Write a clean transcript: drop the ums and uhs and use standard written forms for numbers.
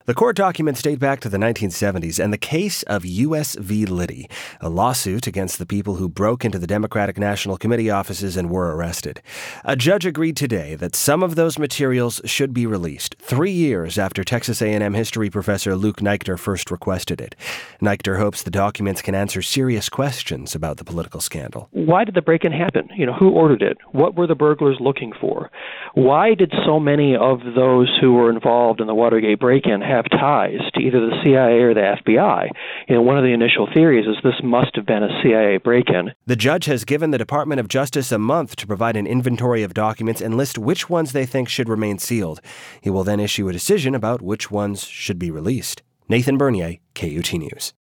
The court documents date back to the 1970s and the case of U.S. v. Liddy, a lawsuit against the people who broke into the Democratic National Committee offices and were arrested. A judge agreed today that some of those materials should be released, 3 years after Texas A&M history professor Luke Neichter first requested it. Neichter hopes the documents can answer serious questions about the political scandal. Why did the break-in happen? Who ordered it? What were the burglars looking for? Why did so many of those who were involved in the Watergate break-in have ties to either the CIA or the FBI? One of the initial theories is this must have been a CIA break-in. The judge has given the Department of Justice a month to provide an inventory of documents and list which ones they think should remain sealed. He will then issue a decision about which ones should be released. Nathan Bernier, KUT News.